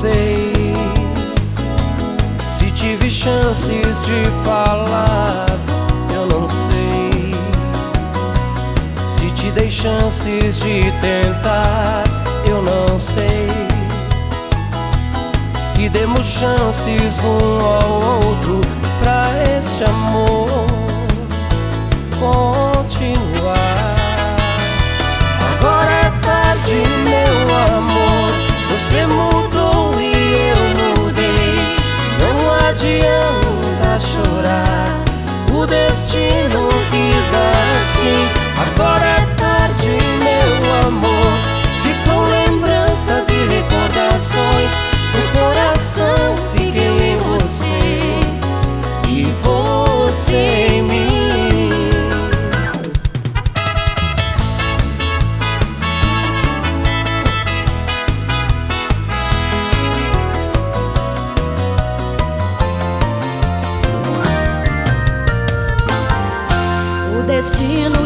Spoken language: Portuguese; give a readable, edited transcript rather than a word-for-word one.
sei se tive chances de falar. Eu não sei se te dei chances de tentar. Eu não sei se demos chances um ao outro pra este amor continuar. Agora é tarde, meu amor, você mudou e eu mudei. Não adianta chorar, o destino quis assim. Agora é tarde, meu amor, ficam lembranças e recordações. O coração fiquei em você e você em mim. O destino